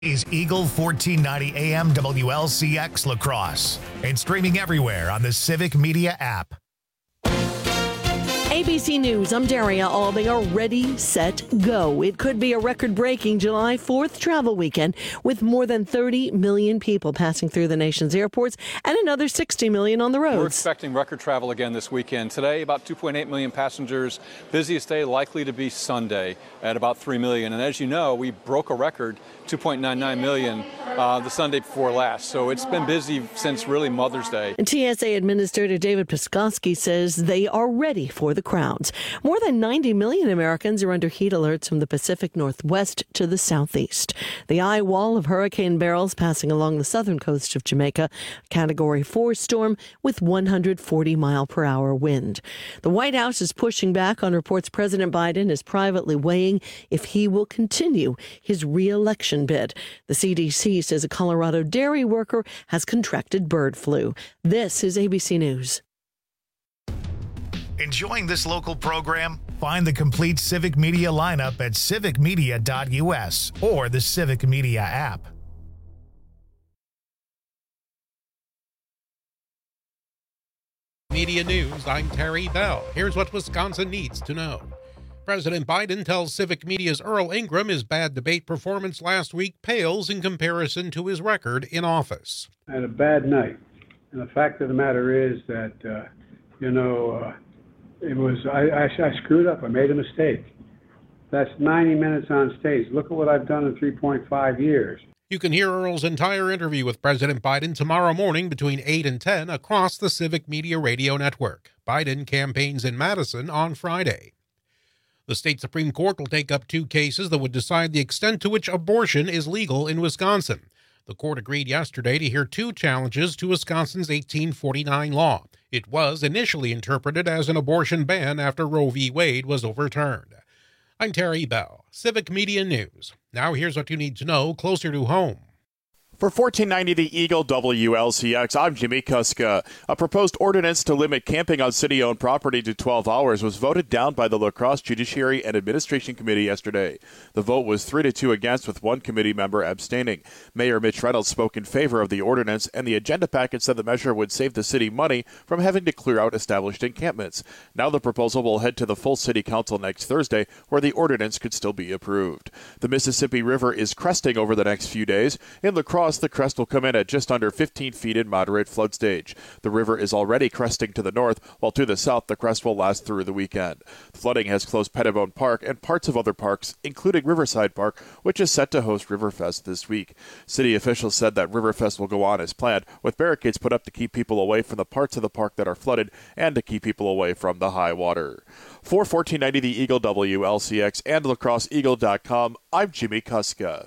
is Eagle 1490 AM WLCX La Crosse and streaming everywhere on the Civic Media app. ABC News, I'm Daria Albinger. Ready, set, go. It could be a record-breaking July 4th travel weekend with more than 30 million people passing through the nation's airports and another 60 million on the roads. We're expecting record travel again this weekend. Today, about 2.8 million passengers. Busiest day likely to be Sunday at about 3 million. And as you know, we broke a record, 2.99 million, the Sunday before last. So it's been busy since really Mother's Day. And TSA Administrator David Piskoski says they are ready for the crowds. More than 90 million Americans are under heat alerts from the Pacific Northwest to the southeast. The eye wall of hurricane barrels passing along the southern coast of Jamaica, Category 4 storm with 140-mile-per-hour wind. The White House is pushing back on reports President Biden is privately weighing if he will continue his re-election bid. The CDC says a Colorado dairy worker has contracted bird flu. This is ABC News. Enjoying this local program? Find the complete Civic Media lineup at civicmedia.us or the Civic Media app. Media News, I'm Terry Bell. Here's what Wisconsin needs to know. President Biden tells Civic Media's Earl Ingram his bad debate performance last week pales in comparison to his record in office. I had a bad night. And the fact of the matter is that, I screwed up. I made a mistake. That's 90 minutes on stage. Look at what I've done in 3.5 years. You can hear Earl's entire interview with President Biden tomorrow morning between 8 and 10 across the Civic Media Radio Network. Biden campaigns in Madison on Friday. The state Supreme Court will take up 2 cases that would decide the extent to which abortion is legal in Wisconsin. The court agreed yesterday to hear 2 challenges to Wisconsin's 1849 law. It was initially interpreted as an abortion ban after Roe v. Wade was overturned. I'm Terry Bell, Civic Media News. Now here's what you need to know closer to home. For 1490 The Eagle WLCX, I'm Jimmy Kuska. A proposed ordinance to limit camping on city-owned property to 12 hours was voted down by the La Crosse Judiciary and Administration Committee yesterday. The vote was 3-2 against, with 1 committee member abstaining. Mayor Mitch Reynolds spoke in favor of the ordinance, and the agenda packet said the measure would save the city money from having to clear out established encampments. Now the proposal will head to the full city council next Thursday, where the ordinance could still be approved. The Mississippi River is cresting over the next few days. In La Crosse, the crest will come in at just under 15 feet in moderate flood stage. The river is already cresting to the north, while to the south the crest will last through the weekend. Flooding has closed Pettibone Park and parts of other parks, including Riverside Park, which is set to host Riverfest this week. City officials said that Riverfest will go on as planned, with barricades put up to keep people away from the parts of the park that are flooded and to keep people away from the high water. For 1490 The Eagle WLCX and lacrosseeagle.com, I'm Jimmy Kuska.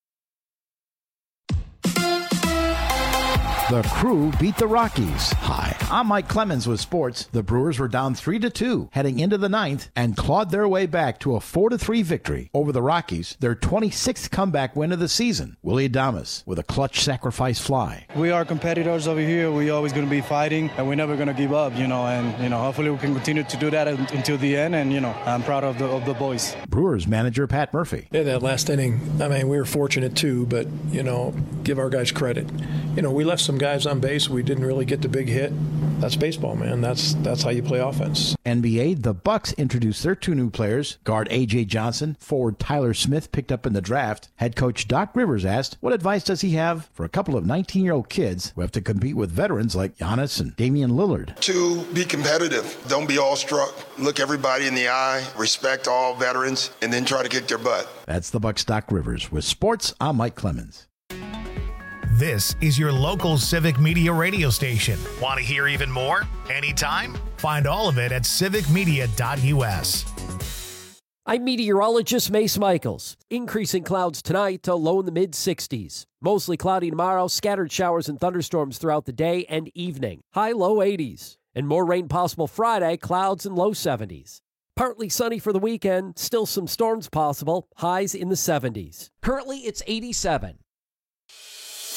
The Crew beat the Rockies. Hi, I'm Mike Clemens with sports. The Brewers were down 3-2 heading into the 9th and clawed their way back to a 4-3 victory over the Rockies, their 26th comeback win of the season. Willie Adames with a clutch sacrifice fly. We are competitors over here. We're always going to be fighting, and we're never going to give up, and hopefully we can continue to do that until the end, and, I'm proud of the boys. Brewers manager Pat Murphy. Yeah, that last inning, we were fortunate too, but, give our guys credit. We left some guys on base. We didn't really get the big hit. That's baseball, man. That's how you play offense. NBA, the Bucks introduced their 2 new players. Guard A.J. Johnson, forward Tyler Smith picked up in the draft. Head coach Doc Rivers asked, what advice does he have for a couple of 19-year-old kids who have to compete with veterans like Giannis and Damian Lillard? To be competitive. Don't be awestruck. Look everybody in the eye. Respect all veterans, and then try to kick their butt. That's the Bucks' Doc Rivers. With sports, I'm Mike Clemens. This is your local Civic Media radio station. Want to hear even more? Anytime? Find all of it at civicmedia.us. I'm meteorologist Mace Michaels. Increasing clouds tonight to low in the mid-60s. Mostly cloudy tomorrow, scattered showers and thunderstorms throughout the day and evening. High low 80s. And more rain possible Friday, clouds in low 70s. Partly sunny for the weekend, still some storms possible, highs in the 70s. Currently, it's 87.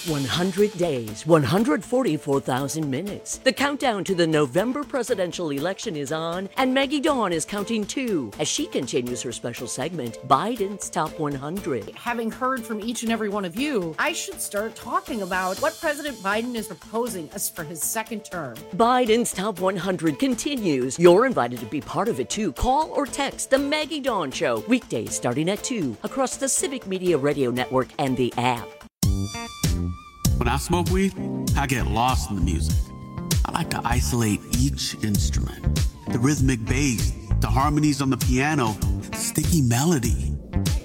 100 days, 144,000 minutes. The countdown to the November presidential election is on, and Maggie Dawn is counting too as she continues her special segment, Biden's Top 100. Having heard from each and every one of you, I should start talking about what President Biden is proposing as for his second term. Biden's Top 100 continues. You're invited to be part of it too. Call or text The Maggie Dawn Show, weekdays starting at 2, across the Civic Media Radio Network and the app. When I smoke weed, I get lost in the music. I like to isolate each instrument. The rhythmic bass, the harmonies on the piano, the sticky melody.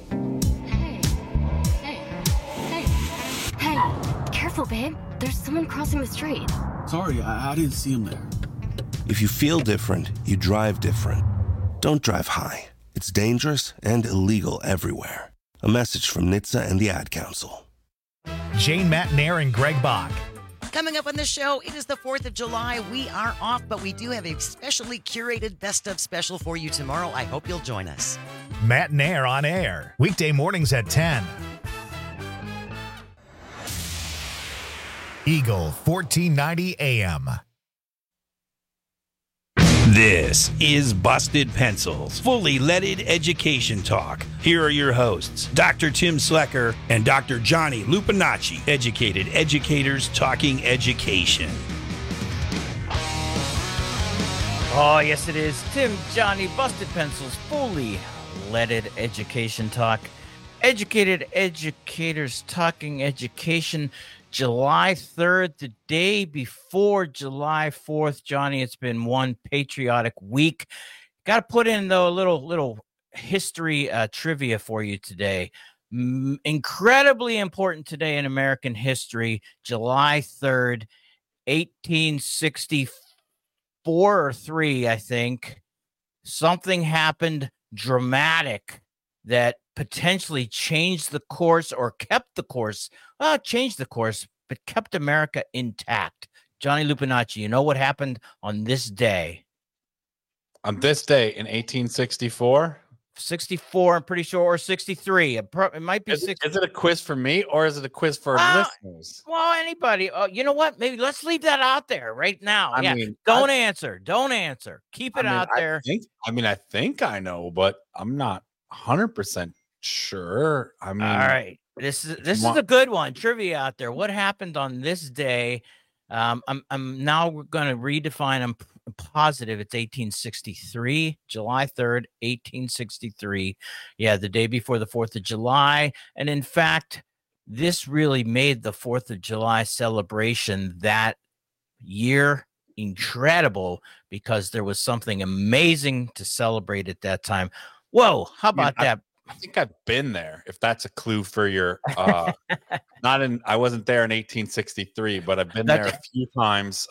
Hey, careful, babe. There's someone crossing the street. Sorry, I didn't see him there. If you feel different, you drive different. Don't drive high. It's dangerous and illegal everywhere. A message from NHTSA and the Ad Council. Jane Matnair and Greg Bach. Coming up on the show, it is the 4th of July. We are off, but we do have a specially curated best of special for you tomorrow. I hope you'll join us. Matnair on air, weekday mornings at 10. Eagle 1490 AM. This is Busted Pencils, fully leaded education talk. Here are your hosts, Dr. Tim Slecker and Dr. Johnny Lupinacci, educated educators talking education. Oh, yes, it is. Tim, Johnny, Busted Pencils, fully leaded education talk. Educated educators talking education. July 3rd, the day before July 4th. Johnny, it's been one patriotic week. Got to put in, though, a little history trivia for you today. Incredibly important today in American history, July 3rd, 1864 or 3, I think. Something happened dramatic that potentially changed the course or kept the course, changed the course, but kept America intact. Johnny Lupinacci, you know what happened on this day? On this day in 1864? 64, I'm pretty sure, or 63. It might be 60. Is it a quiz for me or is it a quiz for listeners? Well, anybody. You know what? Maybe let's leave that out there right now. I mean, don't answer. Don't answer. Keep it out there. I think I know, but I'm not 100% sure. I mean, all right. This is a good one. Trivia out there. What happened on this day? I'm now going to redefine. I'm positive it's 1863, July 3rd, 1863. Yeah, the day before the 4th of July. And in fact, this really made the 4th of July celebration that year incredible because there was something amazing to celebrate at that time. Whoa, how about that? I think I've been there. If that's a clue for your, I wasn't there in 1863, but I've been there a few times.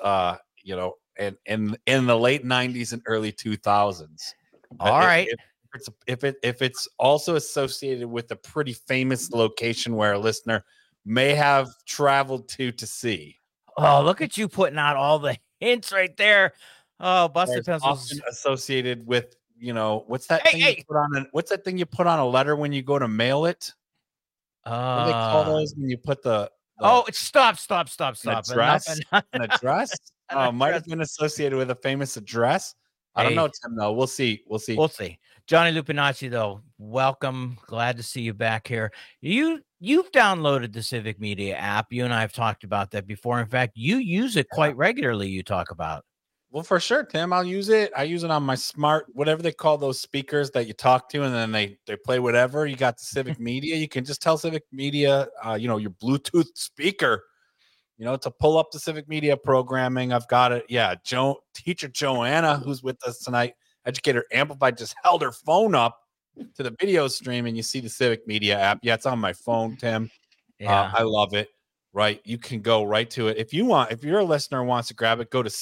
In the late 90s and early 2000s. All right. If it's also associated with a pretty famous location where a listener may have traveled to see. Oh, look at you putting out all the hints right there. Oh, Busted Pencils associated with. What's that thing you put on? What's that thing you put on a letter when you go to mail it? What do they call those when you put the stop. An address? An address? Might have been associated with a famous address. I don't know, Tim, though. We'll see. We'll see. Johnny Lupinacci, though, welcome. Glad to see you back here. You've downloaded the Civic Media app. You and I have talked about that before. In fact, you use it quite regularly, you talk about. Well, for sure, Tim. I'll use it. I use it on my smart, whatever they call those speakers that you talk to, and then they play whatever. You got the Civic Media. You can just tell Civic Media, your Bluetooth speaker, to pull up the Civic Media programming. I've got it. Yeah, teacher Joanna, who's with us tonight, Educator Amplified, just held her phone up to the video stream, and you see the Civic Media app. Yeah, it's on my phone, Tim. Yeah. I love it. Right. You can go right to it. If you're a listener and wants to grab it, go to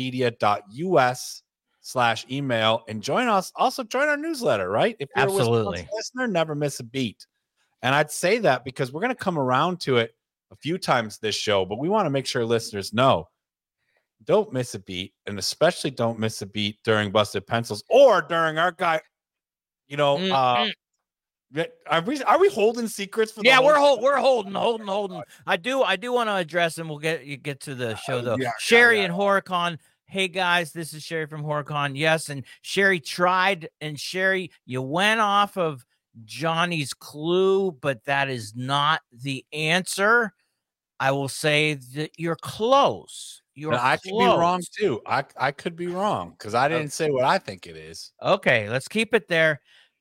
civicmedia.us/email and join us. Also join our newsletter, right? If you're Absolutely. a Wisconsin listener, never miss a beat. And I'd say that because we're going to come around to it a few times this show, but we want to make sure listeners know, don't miss a beat, and especially don't miss a beat during Busted Pencils or during our guy, Are we holding secrets for? Yeah, we're holding. I do want to address, and we'll get to the show though. Sherry and Horicon. Hey guys, this is Sherry from Horicon. Yes, and Sherry tried, and Sherry, you went off of Johnny's clue, but that is not the answer. I will say that you're close. I could be wrong too. I could be wrong because I didn't say what I think it is. Okay, let's keep it there.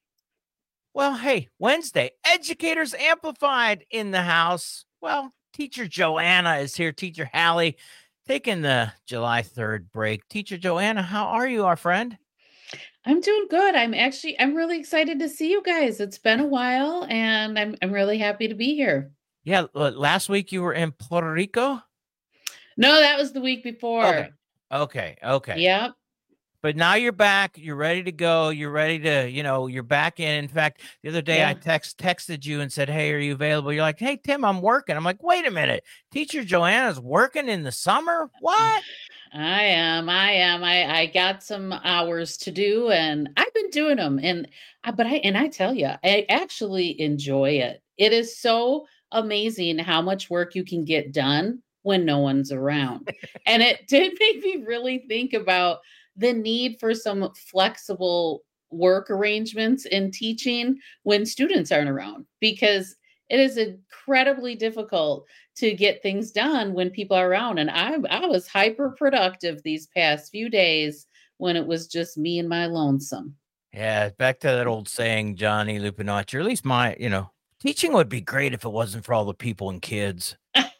Well, hey, Wednesday, Educators Amplified in the house. Well, Teacher Joanna is here. Teacher Hallie taking the July 3rd break. Teacher Joanna, how are you, our friend? I'm doing good. I'm really excited to see you guys. It's been a while, and I'm really happy to be here. Yeah, last week you were in Puerto Rico? No, that was the week before. Okay. Yep. But now you're back. You're ready to go. You're ready to, you're back in. In fact, the other day I texted you and said, hey, are you available? You're like, hey, Tim, I'm working. I'm like, wait a minute. Teacher Joanna's working in the summer? What? I am. I got some hours to do, and I've been doing them. But I tell you, I actually enjoy it. It is so amazing how much work you can get done when no one's around. And it did make me really think about the need for some flexible work arrangements in teaching when students aren't around, because it is incredibly difficult to get things done when people are around. And I was hyper productive these past few days when it was just me and my lonesome. Yeah, back to that old saying, Johnny Lupinacci, or at least my, teaching would be great if it wasn't for all the people and kids.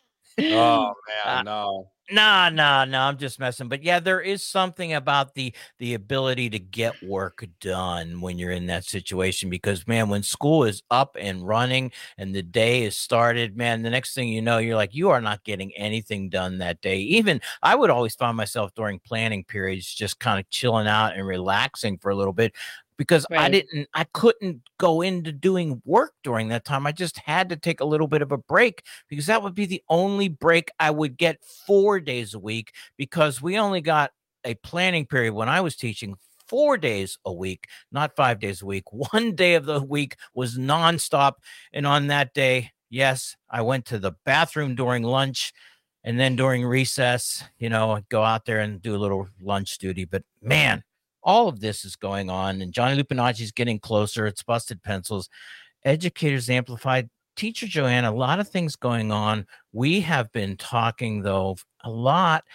Oh man, no. No, I'm just messing. But yeah, there is something about the ability to get work done when you're in that situation, because man, when school is up and running and the day is started, man, the next thing you know, you're like, you are not getting anything done that day. Even I would always find myself during planning periods just kind of chilling out and relaxing for a little bit, because I couldn't go into doing work during that time. I just had to take a little bit of a break, because that would be the only break I would get 4 days a week, because we only got a planning period when I was teaching 4 days a week, not 5 days a week. 1 day of the week was nonstop. And on that day, yes, I went to the bathroom during lunch, and then during recess, I'd go out there and do a little lunch duty. But man, all of this is going on, and Johnny Lupinacci is getting closer. It's Busted Pencils, Educators Amplified. Teacher Joanna, a lot of things going on. We have been talking, though, a lot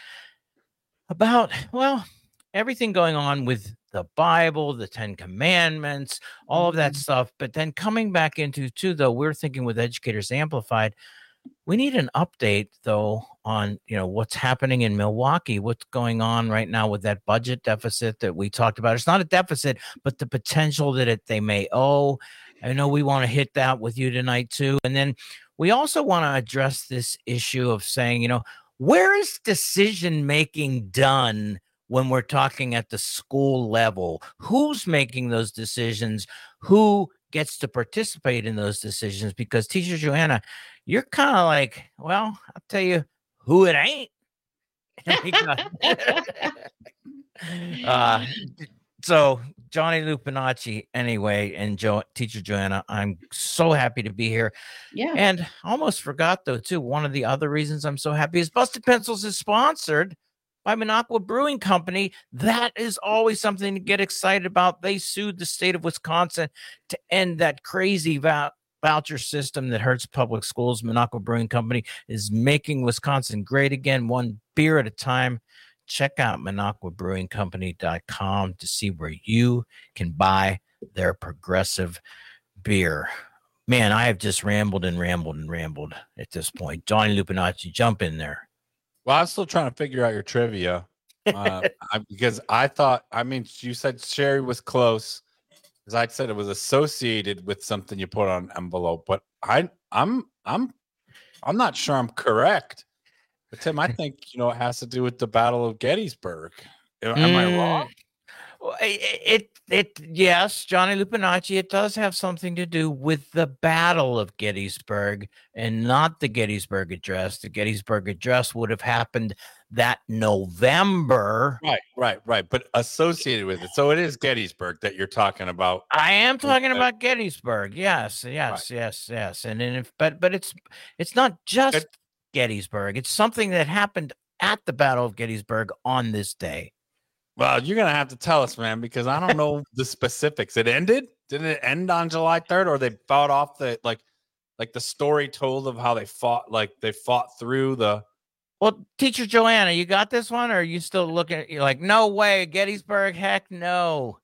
about, everything going on with the Bible, the 10 Commandments, all of that stuff. But then coming back into, too, though, we're thinking with Educators Amplified, we need an update, though, on, what's happening in Milwaukee, what's going on right now with that budget deficit that we talked about. It's not a deficit, but the potential that they may owe. I know we want to hit that with you tonight, too. And then we also want to address this issue of saying, where is decision-making done when we're talking at the school level? Who's making those decisions? Who gets to participate in those decisions? Because Teacher Joanna, you're kind of like, I'll tell you who it ain't. So Johnny Lupinacci, anyway, and Teacher Joanna, I'm so happy to be here. Yeah. And I almost forgot, though, too, one of the other reasons I'm so happy is Busted Pencils is sponsored by Minocqua Brewing Company. That is always something to get excited about. They sued the state of Wisconsin to end that crazy voucher system that hurts public schools. Minocqua Brewing Company is making Wisconsin great again, one beer at a time. Check out MinocquaBrewingCompany.com to see where you can buy their progressive beer. Man, I have just rambled at this point. Johnny Lupinacci, jump in there. Well, I'm still trying to figure out your trivia because you said Sherry was close. As I said, it was associated with something you put on an envelope, but I'm not sure I'm correct. But Tim, I think it has to do with the Battle of Gettysburg. Am I wrong? It Yes, Johnny Lupinacci, it does have something to do with the Battle of Gettysburg and not the Gettysburg Address. The Gettysburg Address would have happened that November. Right. But associated with it. So it is Gettysburg that you're talking about. I am talking about Gettysburg. Yes. And then but it's not just Gettysburg. It's something that happened at the Battle of Gettysburg on this day. Well, you're going to have to tell us, man, because I don't know the specifics. It ended? Did it end on July 3rd, or they fought off the like the story told of how they fought through the... Well, Teacher Joanna, you got this one, or are you still looking at, you're like, no way, Gettysburg, heck no.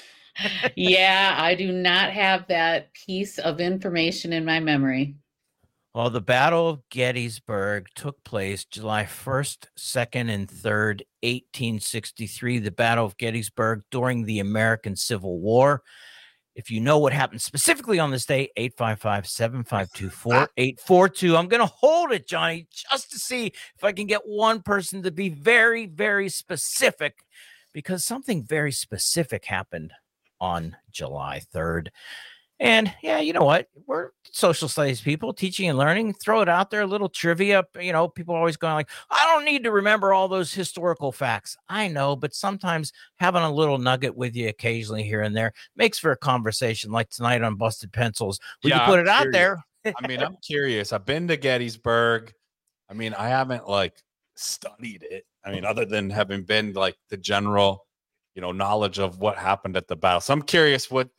Yeah, I do not have that piece of information in my memory. Well, the Battle of Gettysburg took place July 1st, 2nd, and 3rd, 1863, the Battle of Gettysburg during the American Civil War. If you know what happened specifically on this day, 855-752-4842. I'm going to hold it, Johnny, just to see if I can get one person to be very, very specific, because something very specific happened on July 3rd. And yeah, you know what? We're social studies people, teaching and learning. Throw it out there, a little trivia. You know, people are always going like, I don't need to remember all those historical facts. I know, but sometimes having a little nugget with you occasionally here and there makes for a conversation like tonight on Busted Pencils. We can put it out there. I mean, I'm curious. I've been to Gettysburg. I mean, I haven't like studied it. I mean, other than having been like the general, knowledge of what happened at the battle. So I'm curious what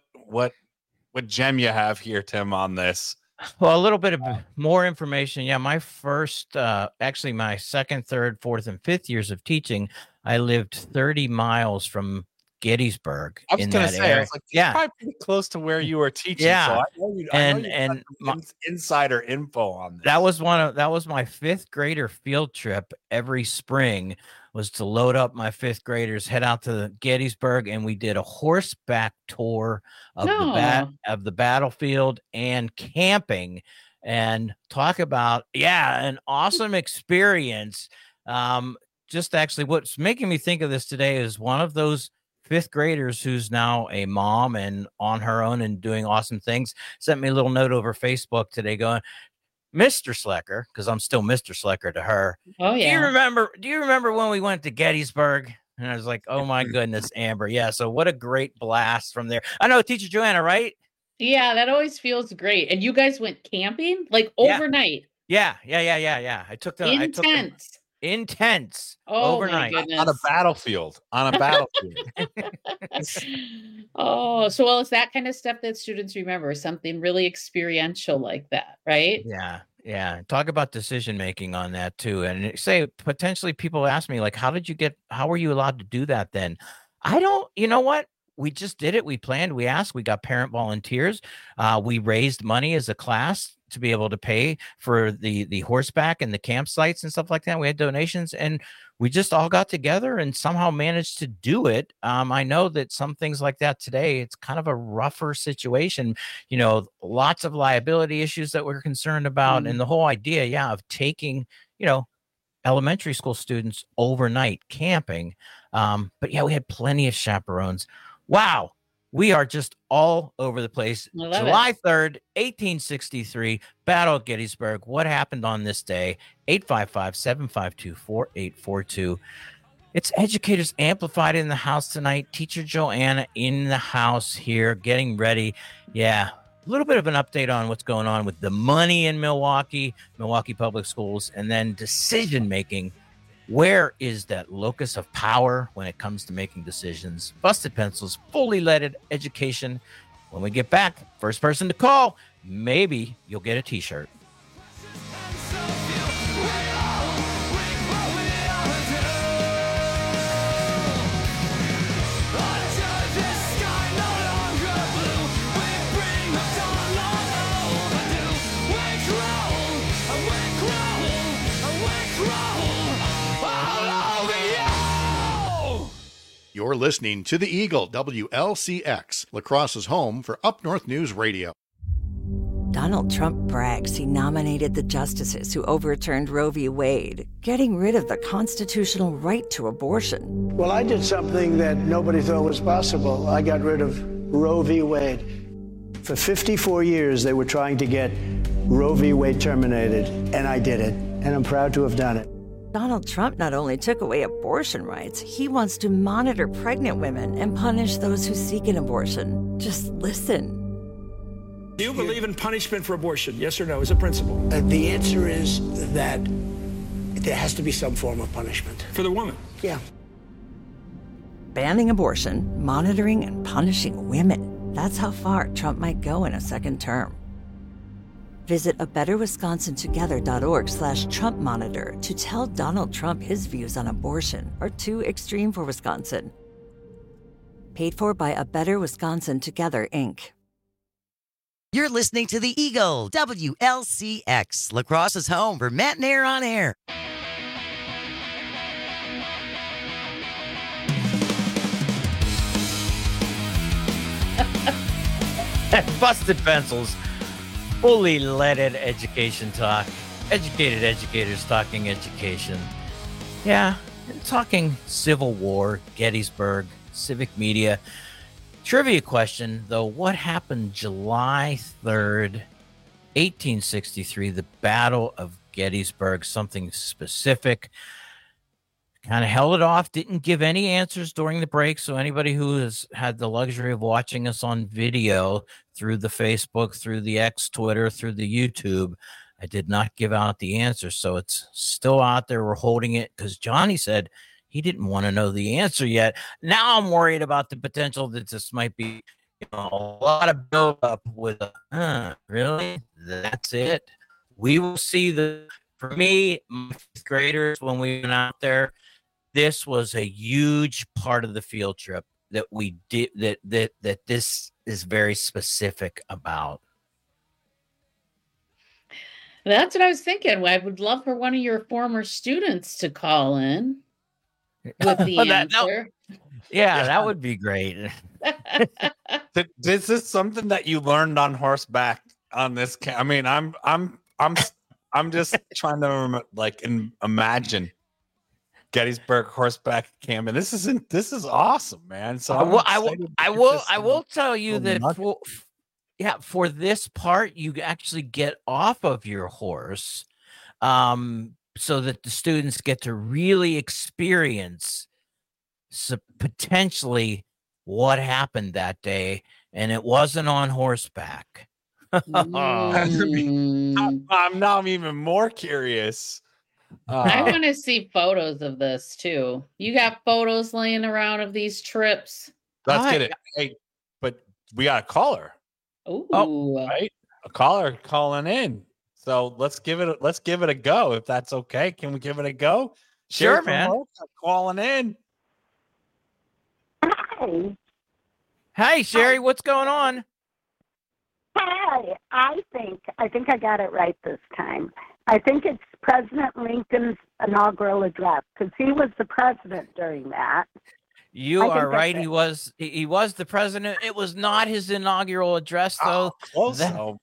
gem you have here, Tim, on this. Well, a little bit of more information. Yeah, my first, actually my second, third, fourth, and fifth years of teaching, I lived 30 miles from Gettysburg. I was going to say, I was like, yeah, probably pretty close to where you were teaching. Yeah, so I know you insider info on this. That was my fifth grader field trip every spring. Was to load up my fifth graders, head out to Gettysburg, and we did a horseback tour of the battlefield and camping, and talk about an awesome experience. Just actually, what's making me think of this today is one of those fifth graders who's now a mom and on her own and doing awesome things sent me a little note over Facebook today going, Mr. Slecker, because I'm still Mr. Slecker to her. Oh, yeah. Do you remember when we went to Gettysburg? And I was like, oh, my goodness, Amber. Yeah, so what a great blast from there. I know, Teacher Joanna, right? Yeah, that always feels great. And you guys went camping? Like overnight? Yeah. I took them. Intense. Overnight. On a battlefield. Oh, so well, it's that kind of stuff that students remember, something really experiential like that, right? Yeah. Talk about decision making on that too. And say potentially people ask me like, how were you allowed to do that then? You know what? We just did it. We planned, we asked, we got parent volunteers. We raised money as a class to be able to pay for the horseback and the campsites and stuff like that. We had donations and we just all got together and somehow managed to do it. I know that some things like that today, it's kind of a rougher situation, lots of liability issues that we're concerned about. And the whole idea, of taking, elementary school students overnight camping. But yeah, we had plenty of chaperones. Wow. We are just all over the place. July 3rd, 1863, Battle of Gettysburg. What happened on this day? 855-752-4842. It's Educators Amplified in the house tonight. Teacher Joanna in the house here, getting ready. Yeah, a little bit of an update on what's going on with the money in Milwaukee Public Schools, and then decision-making. Where is that locus of power when it comes to making decisions? Busted Pencils, fully leaded education. When we get back, first person to call, maybe you'll get a t-shirt. You're listening to the Eagle, WLCX, La Crosse's home for Up North News Radio. Donald Trump brags he nominated the justices who overturned Roe v. Wade, getting rid of the constitutional right to abortion. Well, I did something that nobody thought was possible. I got rid of Roe v. Wade. For 54 years, they were trying to get Roe v. Wade terminated, and I did it, and I'm proud to have done it. Donald Trump not only took away abortion rights, he wants to monitor pregnant women and punish those who seek an abortion. Just listen. Do you believe in punishment for abortion? Yes or no, as a principle? The answer is that there has to be some form of punishment. For the woman? Yeah. Banning abortion, monitoring and punishing women. That's how far Trump might go in a second term. Visit abetterwisconsintogether.org/Trump Monitor to tell Donald Trump his views on abortion are too extreme for Wisconsin. Paid for by A Better Wisconsin Together, Inc. You're listening to The Eagle, WLCX, La Crosse's home for Matt and Air on Air. Busted Pencils, fully leaded education talk. Educated educators talking education. Yeah, talking Civil War, Gettysburg, civic media. Trivia question, though, what happened July 3rd, 1863, the Battle of Gettysburg? Something specific. Kind of held it off, didn't give any answers during the break, so anybody who has had the luxury of watching us on video through the Facebook, through the X, Twitter, through the YouTube, I did not give out the answer, so it's still out there. We're holding it because Johnny said he didn't want to know the answer yet. Now I'm worried about the potential that this might be a lot of build-up with really? That's it? We will see. For me, my fifth graders, when we went out there, this was a huge part of the field trip that we did, that this is very specific about. That's what I was thinking. I would love for one of your former students to call in with the answer. That would be great. Is this something that you learned on horseback on this? I mean, I'm just trying to imagine Gettysburg horseback camp, and this is awesome, man. So I will tell you that for this part, you actually get off of your horse, so that the students get to really experience potentially what happened that day, and it wasn't on horseback. I'm even more curious. I want to see photos of this too. You got photos laying around of these trips? Let's get it. Hey, but we got a caller. Ooh. Right? A caller calling in. So let's give it a go if that's okay. Can we give it a go? Sure, man. Calling in. Hi. Hey, Sherry, what's going on? Hi. I think I got it right this time. I think it's President Lincoln's inaugural address because he was the president during that. You are right. He was the president. It was not his inaugural address, though. The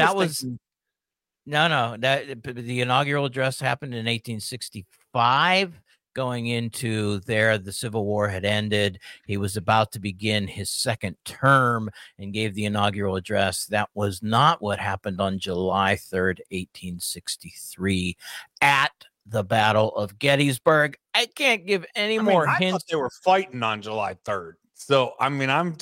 inaugural address happened in 1865. Going into there, the Civil War had ended. He was about to begin his second term and gave the inaugural address. That was not what happened on July 3rd, 1863 at the Battle of Gettysburg. I can't give any more hints. I thought they were fighting on July 3rd. So, I'm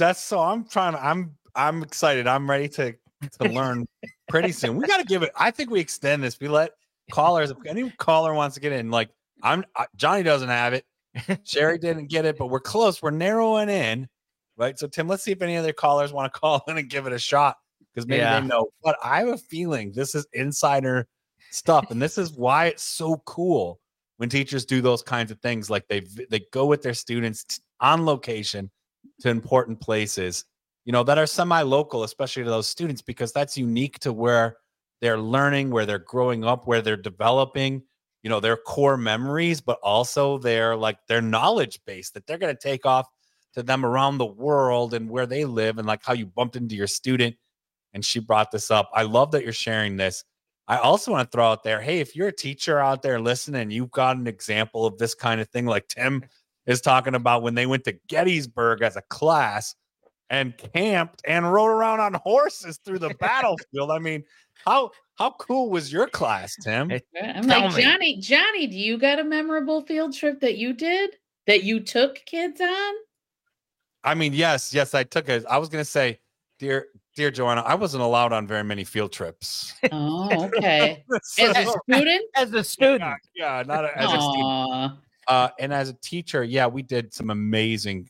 excited. I'm ready to learn pretty soon. We got to give it. I think we extend this. We let callers, if any caller wants to get in, Johnny doesn't have it. Sherry didn't get it, but we're close. We're narrowing in, right? So, Tim, let's see if any other callers want to call in and give it a shot because maybe they know. But I have a feeling this is insider stuff, and this is why it's so cool when teachers do those kinds of things. Like they go with their students on location to important places, that are semi-local, especially to those students, because that's unique to where they're learning, where they're growing up, where they're developing. Their core memories, but also their knowledge base that they're going to take off to them around the world and where they live, and how you bumped into your student and she brought this up. I love that you're sharing this. I also want to throw out there, hey, if you're a teacher out there listening, you've got an example of this kind of thing like Tim is talking about when they went to Gettysburg as a class and camped and rode around on horses through the battlefield. I mean, how cool was your class, Tim? I'm like, Johnny, do you got a memorable field trip that you did, that you took kids on? I mean, yes, I took it. I was going to say, dear Joanna, I wasn't allowed on very many field trips. Oh, okay. As a student? As a student. Yeah, not as a student. And as a teacher, yeah, we did some amazing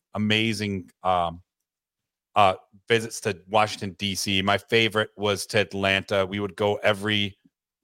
visits to Washington, D.C. My favorite was to Atlanta. We would go every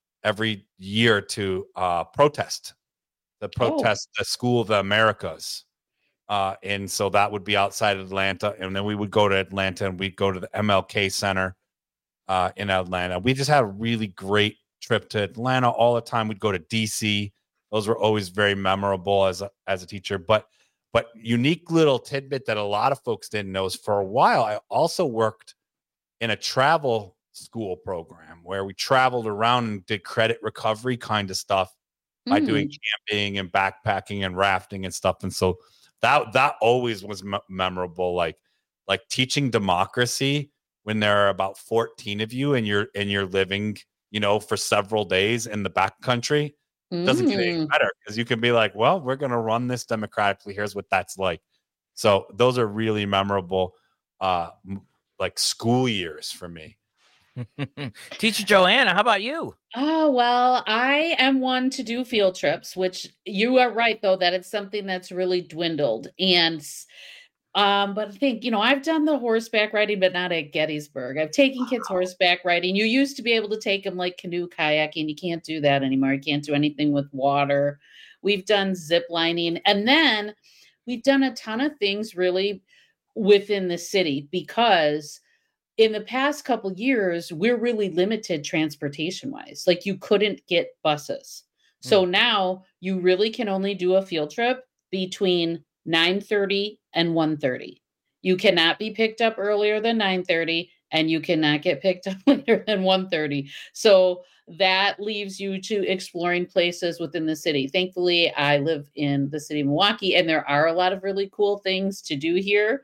year to protest the School of the Americas. And so that would be outside of Atlanta. And then we would go to Atlanta and we'd go to the MLK Center in Atlanta. We just had a really great trip to Atlanta all the time. We'd go to DC. Those were always very memorable as a teacher. But unique little tidbit that a lot of folks didn't know is for a while, I also worked in a travel school program where we traveled around and did credit recovery kind of stuff by doing camping and backpacking and rafting and stuff. And so that always was memorable, like teaching democracy when there are about 14 of you and you're living, for several days in the backcountry. Doesn't get any better because you can be like, well, we're going to run this democratically. Here's what that's like. So those are really memorable, like school years for me. Teacher Joanna, how about you? Oh, well, I am one to do field trips, which you are right, though, that it's something that's really dwindled. And but I think, I've done the horseback riding, but not at Gettysburg. I've taken kids horseback riding. You used to be able to take them like canoe kayaking. You can't do that anymore. You can't do anything with water. We've done zip lining. And then we've done a ton of things really within the city because in the past couple years, we're really limited transportation wise. Like you couldn't get buses. So now you really can only do a field trip between 9:30 and 1:30. You cannot be picked up earlier than 9:30 and you cannot get picked up later than 1:30. So that leaves you to exploring places within the city. Thankfully, I live in the city of Milwaukee and there are a lot of really cool things to do here.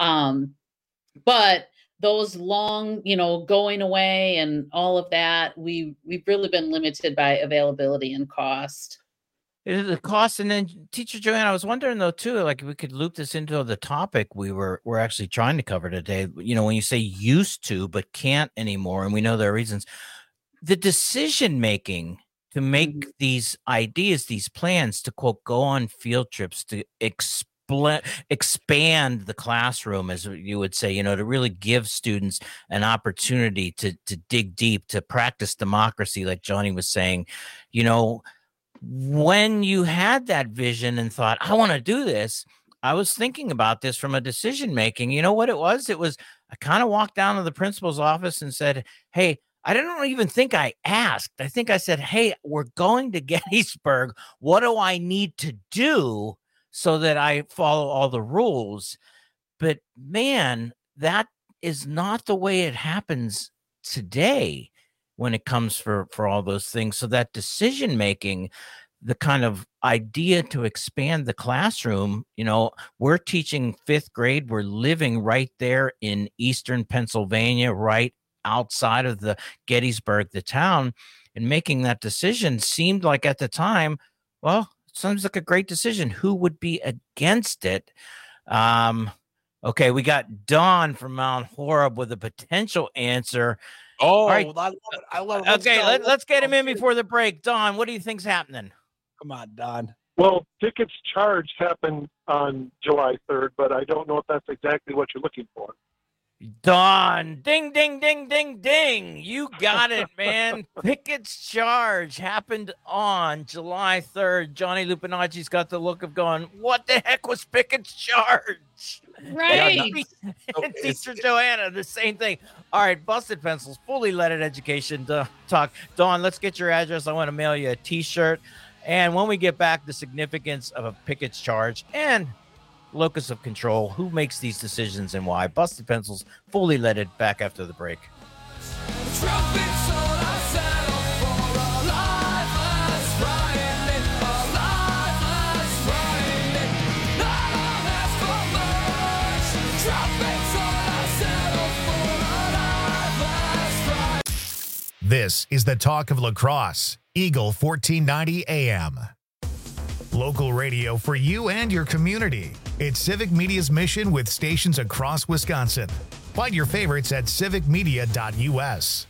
But those long, going away and all of that, we've really been limited by availability and cost. The cost, and then Teacher Joanna, I was wondering though too, like if we could loop this into the topic we're actually trying to cover today. When you say used to but can't anymore, and we know there are reasons, the decision making to make these ideas, these plans to quote go on field trips to expand the classroom, as you would say, to really give students an opportunity to dig deep, to practice democracy, like Johnny was saying, when you had that vision and thought, I want to do this, I was thinking about this from a decision making. You know what it was? It was, I kind of walked down to the principal's office and said, hey, I don't even think I asked. I think I said, hey, we're going to Gettysburg. What do I need to do so that I follow all the rules? But man, that is not the way it happens today when it comes for all those things. So that decision making, the kind of idea to expand the classroom, we're teaching 5th grade. We're living right there in Eastern Pennsylvania, right outside of the Gettysburg, the town, and making that decision seemed like at the time, well, sounds like a great decision. Who would be against it? Okay, we got Don from Mount Horeb with a potential answer. Oh, right. I love it. Okay, let's get him in before the break. Don, what do you think's happening? Come on, Don. Well, tickets charged happened on July 3rd, but I don't know if that's exactly what you're looking for. Don, ding, ding, ding, ding, ding. You got it, man. Pickett's Charge happened on July 3rd. Johnny Lupinacci's got the look of going, what the heck was Pickett's Charge? Right. And Teacher Joanna, the same thing. All right, Busted Pencils, fully leaded education talk. Dawn, let's get your address. I want to mail you a T-shirt. And when we get back, the significance of a Pickett's Charge and locus of control, who makes these decisions and why. Busted Pencils, fully leaded, back after the break. This is the talk of La Crosse, Eagle 1490 AM. Local radio for you and your community. It's Civic Media's mission with stations across Wisconsin. Find your favorites at civicmedia.us.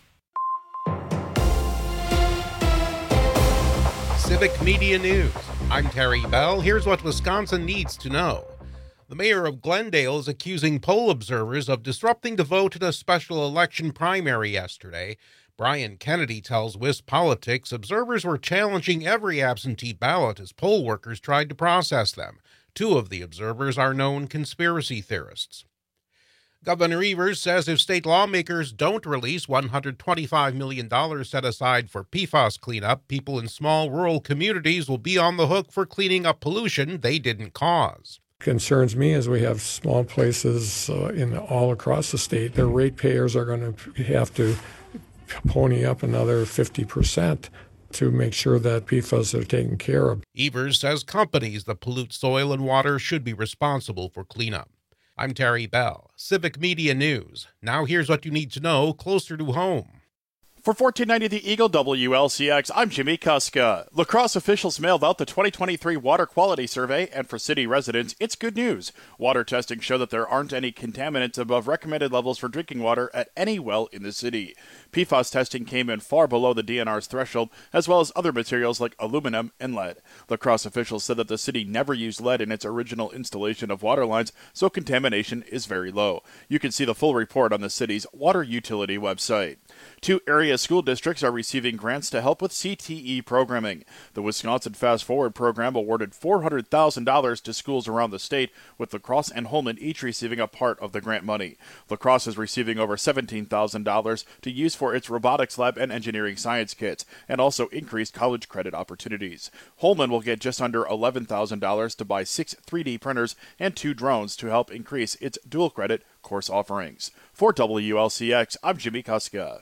Civic Media News. I'm Terry Bell. Here's what Wisconsin needs to know. The mayor of Glendale is accusing poll observers of disrupting the vote in a special election primary yesterday. Brian Kennedy tells Wisp Politics observers were challenging every absentee ballot as poll workers tried to process them. Two of the observers are known conspiracy theorists. Governor Evers says if state lawmakers don't release $125 million set aside for PFAS cleanup, people in small rural communities will be on the hook for cleaning up pollution they didn't cause. Concerns me as we have small places all across the state. Their ratepayers are going to have to pony up another 50% to make sure that PFAS are taken care of. Evers says companies that pollute soil and water should be responsible for cleanup. I'm Terry Bell, Civic Media News. Now here's what you need to know closer to home. For 1490 The Eagle WLCX, I'm Jimmy Kuska. La Crosse officials mailed out the 2023 Water Quality Survey, and for city residents, it's good news. Water testing showed that there aren't any contaminants above recommended levels for drinking water at any well in the city. PFAS testing came in far below the DNR's threshold, as well as other materials like aluminum and lead. La Crosse officials said that the city never used lead in its original installation of water lines, so contamination is very low. You can see the full report on the city's water utility website. 2 area school districts are receiving grants to help with CTE programming. The Wisconsin Fast Forward program awarded $400,000 to schools around the state, with La Crosse and Holmen each receiving a part of the grant money. La Crosse is receiving over $17,000 to use for its robotics lab and engineering science kits, and also increased college credit opportunities. Holmen will get just under $11,000 to buy 6 3D printers and 2 drones to help increase its dual credit course offerings. For WLCX, I'm Jimmy Kuska.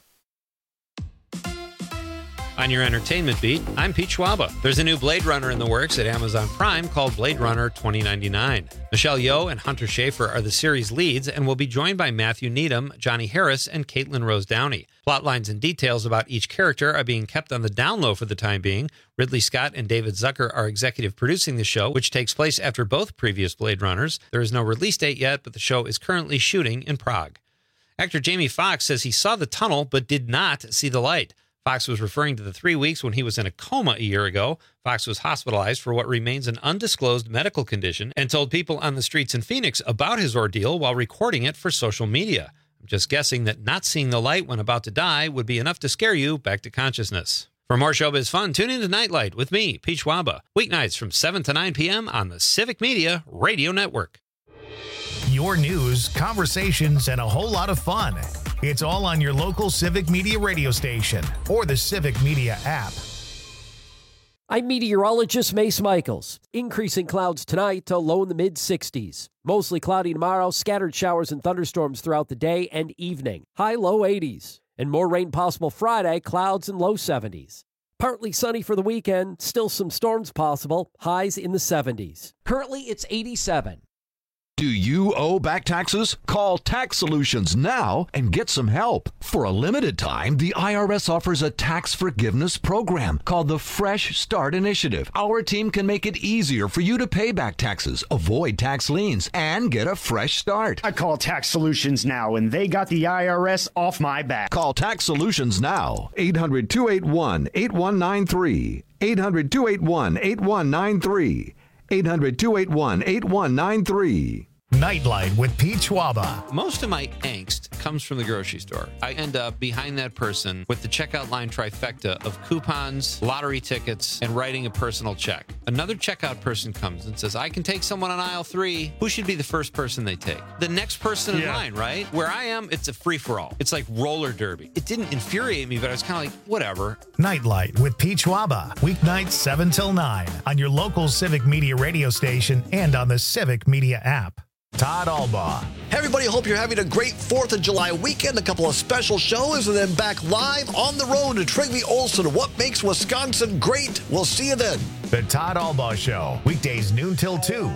On your entertainment beat, I'm Pete Schwaba. There's a new Blade Runner in the works at Amazon Prime called Blade Runner 2099. Michelle Yeoh and Hunter Schafer are the series leads and will be joined by Matthew Needham, Johnny Harris, and Caitlin Rose Downey. Plotlines and details about each character are being kept on the down low for the time being. Ridley Scott and David Zucker are executive producing the show, which takes place after both previous Blade Runners. There is no release date yet, but the show is currently shooting in Prague. Actor Jamie Foxx says he saw the tunnel but did not see the light. Fox was referring to the 3 weeks when he was in a coma a year ago. Fox was hospitalized for what remains an undisclosed medical condition and told people on the streets in Phoenix about his ordeal while recording it for social media. I'm just guessing that not seeing the light when about to die would be enough to scare you back to consciousness. For more showbiz fun, tune in to Nightlight with me, Pete Schwaba, weeknights from 7 to 9 p.m. on the Civic Media Radio Network. Your news, conversations, and a whole lot of fun. It's all on your local Civic Media radio station or the Civic Media app. I'm meteorologist Mace Michaels. Increasing clouds tonight to low in the mid-60s. Mostly cloudy tomorrow, scattered showers and thunderstorms throughout the day and evening. High low 80s. And more rain possible Friday, clouds and low 70s. Partly sunny for the weekend, still some storms possible, highs in the 70s. Currently, it's 87. Do you owe back taxes? Call Tax Solutions now and get some help. For a limited time, the IRS offers a tax forgiveness program called the Fresh Start Initiative. Our team can make it easier for you to pay back taxes, avoid tax liens, and get a fresh start. I call Tax Solutions now, and they got the IRS off my back. Call Tax Solutions now. 800-281-8193. 800-281-8193. 800-281-8193. Nightlight with Pete Schwaba. Most of my angst comes from the grocery store. I end up behind that person with the checkout line trifecta of coupons, lottery tickets, and writing a personal check. Another checkout person comes and says, I can take someone on aisle 3. Who should be the first person they take? The next person in line, right? Where I am, it's a free-for-all. It's like roller derby. It didn't infuriate me, but I was kind of like, whatever. Nightlight with Pete Schwaba. Weeknights 7 till 9 on your local Civic Media radio station and on the Civic Media app. Todd Albaugh. Hey everybody, hope you're having a great 4th of July weekend. A couple of special shows and then back live on the road to Trygve Olsen. What makes Wisconsin great? We'll see you then. The Todd Albaugh Show, weekdays noon till 2.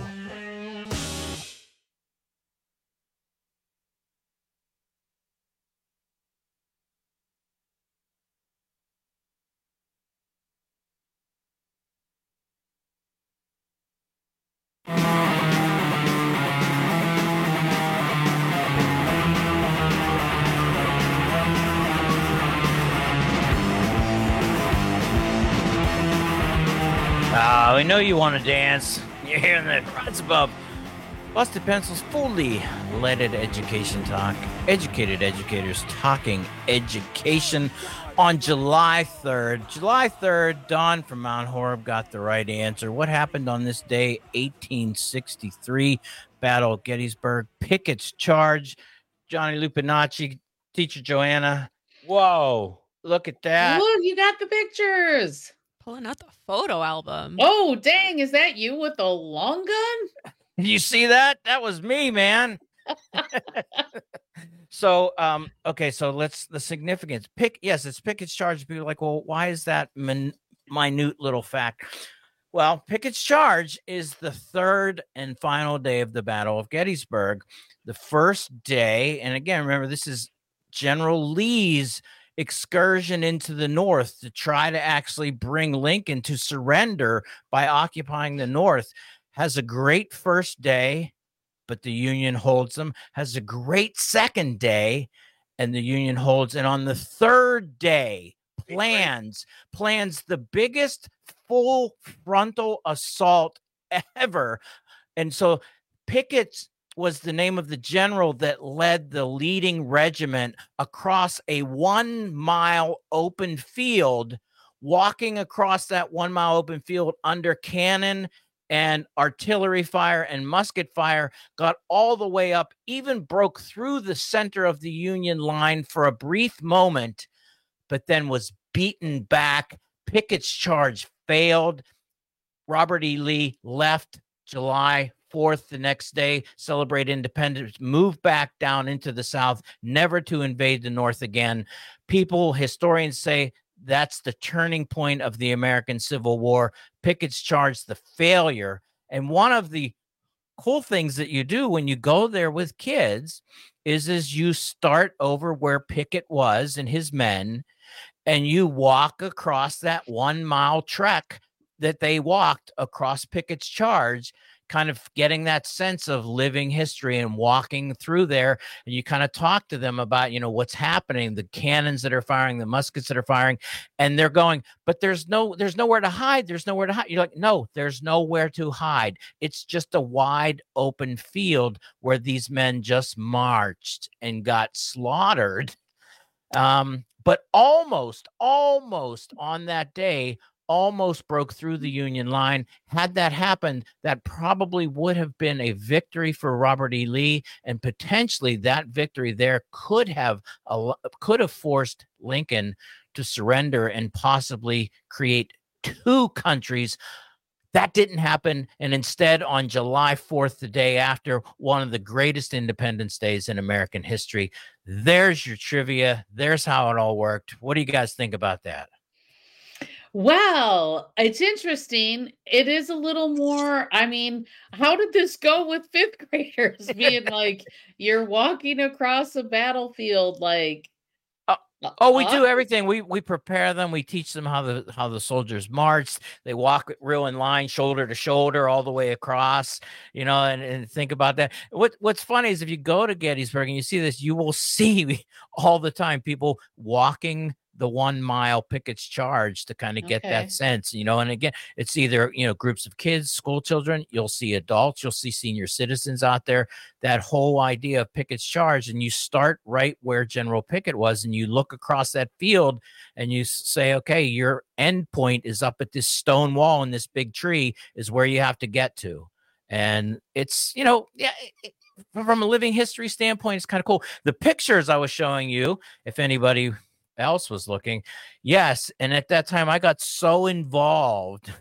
We know you want to dance. You're hearing the crowds above. Busted Pencils, fully leaded education talk. Educated educators talking education on July 3rd. July 3rd, Don from Mount Horeb got the right answer. What happened on this day? 1863, Battle of Gettysburg. Pickett's charge. Johnny Lupinacci, Teacher Joanna. Whoa, look at that. Look, you got the pictures. Pulling out the photo album. Oh, dang. Is that you with the long gun? You see that? That was me, man. So, okay, so the significance. It's Pickett's charge. People are like, well, why is that minute little fact? Well, Pickett's charge is the third and final day of the Battle of Gettysburg. The first day, and again, remember, this is General Lee's excursion into the North to try to actually bring Lincoln to surrender by occupying the North. Has a great first day, but the Union holds them. Has a great second day, and the Union holds. And on the third day, plans the biggest full frontal assault ever. And so Pickett was the name of the general that led the leading regiment across a 1 mile open field, walking across that 1 mile open field under cannon and artillery fire and musket fire, got all the way up, even broke through the center of the Union line for a brief moment, but then was beaten back. Pickett's charge failed. Robert E. Lee left July 4th the next day, celebrate independence, move back down into the South, never to invade the North again. Historians say that's the turning point of the American Civil War. Pickett's charge, the failure. And one of the cool things that you do when you go there with kids is you start over where Pickett was and his men, and you walk across that 1 mile trek that they walked across Pickett's charge, kind of getting that sense of living history and walking through there. And you kind of talk to them about, what's happening, the cannons that are firing, the muskets that are firing, and they're going, but there's nowhere to hide. There's nowhere to hide. You're like, no, there's nowhere to hide. It's just a wide open field where these men just marched and got slaughtered. But almost on that day, almost broke through the Union line. Had that happened, that probably would have been a victory for Robert E. Lee, and potentially that victory there could have forced Lincoln to surrender and possibly create two countries. That didn't happen, and instead on July 4th, the day after, one of the greatest Independence Days in American history. There's your trivia. There's how it all worked. What do you guys think about that? Well, it's interesting. It is a little more, how did this go with fifth graders being like, you're walking across a battlefield like... we do everything. We prepare them. We teach them how the soldiers march. They walk real in line, shoulder to shoulder, all the way across, and think about that. What's funny is if you go to Gettysburg and you see this, you will see all the time people walking the 1 mile Pickett's charge to kind of get that sense, and again, it's either, groups of kids, school children, you'll see adults, you'll see senior citizens out there, that whole idea of Pickett's charge. And you start right where General Pickett was, and you look across that field and you say, okay, your end point is up at this stone wall and this big tree is where you have to get to. And it's, from a living history standpoint, it's kind of cool. The pictures I was showing you, if anybody else was looking, yes, and at that time I got so involved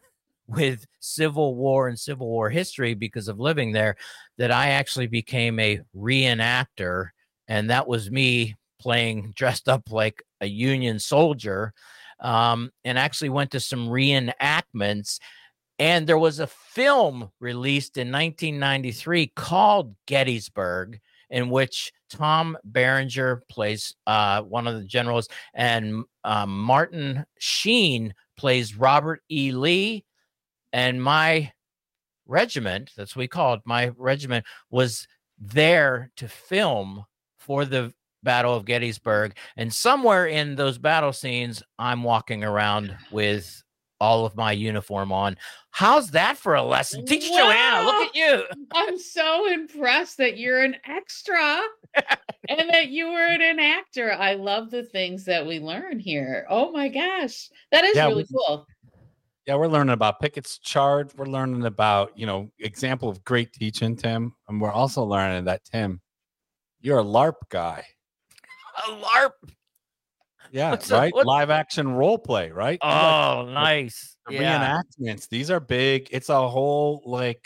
with Civil War and Civil War history because of living there that I actually became a reenactor. And that was me dressed up like a Union soldier, and actually went to some reenactments. And there was a film released in 1993 called Gettysburg, in which Tom Berenger plays one of the generals, and Martin Sheen plays Robert E. Lee. And my regiment, that's what we call it, my regiment was there to film for the Battle of Gettysburg. And somewhere in those battle scenes, I'm walking around with all of my uniform on. How's that for a lesson? Teacher Joanna, look at you. I'm so impressed that you're an extra and that you were an actor. I love the things that we learn here. Oh my gosh. That is really cool. Yeah, we're learning about Pickett's charge. We're learning about, example of great teaching, Tim. And we're also learning that, Tim, you're a LARP guy. A LARP? Yeah, right? Live action role play, right? Oh, nice. Reenactments. These are big. It's a whole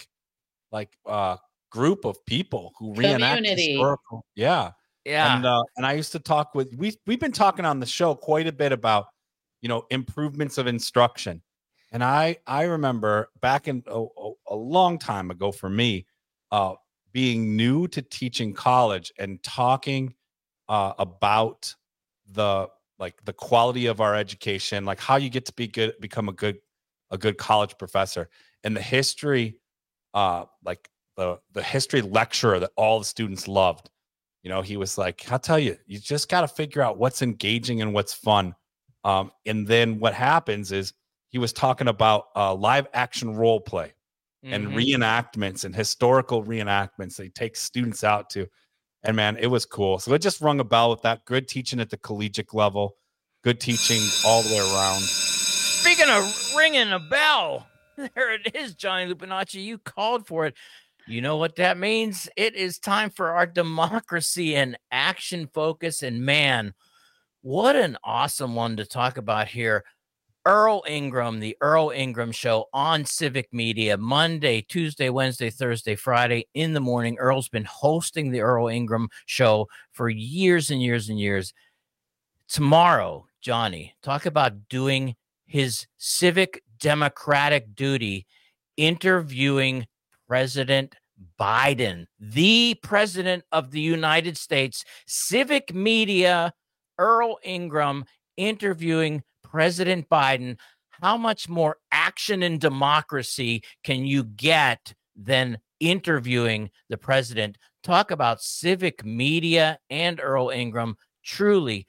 group of people who reenact historical. Yeah. Yeah. And I used to talk with we've been talking on the show quite a bit about, improvements of instruction. And I remember back in a long time ago for me, being new to teaching college and talking about the quality of our education, like how you get to become a good college professor, and the history, the history lecturer that all the students loved. He was like, I'll tell you, you just got to figure out what's engaging and what's fun. And then what happens is he was talking about live action role play and reenactments and historical reenactments they take students out to. And man, it was cool. So it just rung a bell with that. Good teaching at the collegiate level, good teaching all the way around. Speaking of ringing a bell, there it is, Johnny Lupinacci. You called for it. You know what that means? It is time for our democracy and action focus. And man, what an awesome one to talk about here. Earl Ingram, the Earl Ingram Show on Civic Media, Monday, Tuesday, Wednesday, Thursday, Friday in the morning. Earl's been hosting the Earl Ingram Show for years and years and years. Tomorrow, Johnny, talk about doing his civic democratic duty, interviewing President Biden, the President of the United States. Civic Media, Earl Ingram interviewing President Biden. How much more action and democracy can you get than interviewing the president? Talk about Civic Media and Earl Ingram. Truly,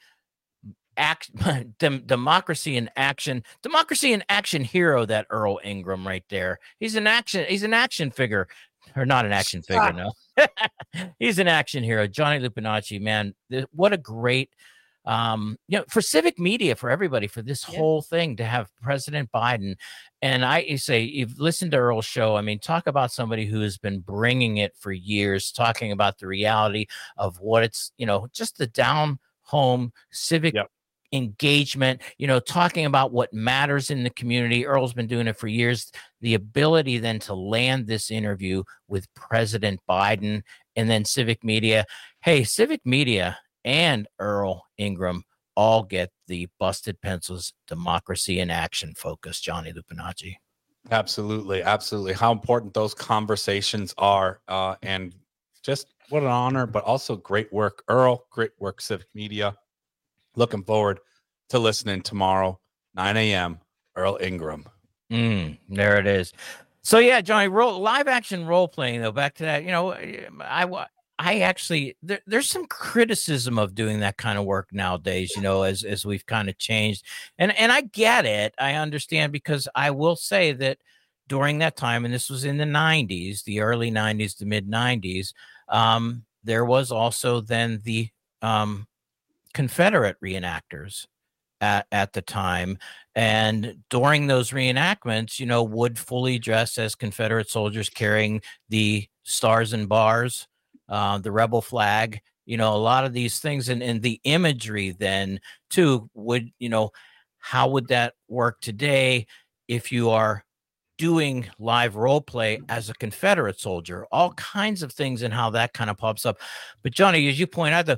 democracy in action hero, that Earl Ingram right there. He's an action figure, or not an action figure. No, he's an action hero. Johnny Lupinacci, man, what a great, for Civic Media, for everybody, for this whole thing to have President Biden. And you say, you've listened to Earl's show. I mean, talk about somebody who has been bringing it for years, talking about the reality of what it's, just the down home civic engagement, talking about what matters in the community. Earl's been doing it for years. The ability then to land this interview with President Biden, and then Civic Media. Hey, Civic Media and Earl Ingram all get the Busted Pencils Democracy in Action focus, Johnny Lupinacci. Absolutely. Absolutely. How important those conversations are. And just what an honor, but also great work, Earl. Great work, Civic Media. Looking forward to listening tomorrow, 9 a.m., Earl Ingram. There it is. So, yeah, Johnny, live action role playing, though, back to that, I actually, there's some criticism of doing that kind of work nowadays, as we've kind of changed. And I get it. I understand, because I will say that during that time, and this was in the 90s, the early 90s, the mid 90s, there was also then the Confederate reenactors at the time. And during those reenactments, would fully dress as Confederate soldiers carrying the stars and bars, the rebel flag, a lot of these things, and the imagery then too would, how would that work today if you are doing live role play as a Confederate soldier, all kinds of things and how that kind of pops up. But Johnny, as you point out,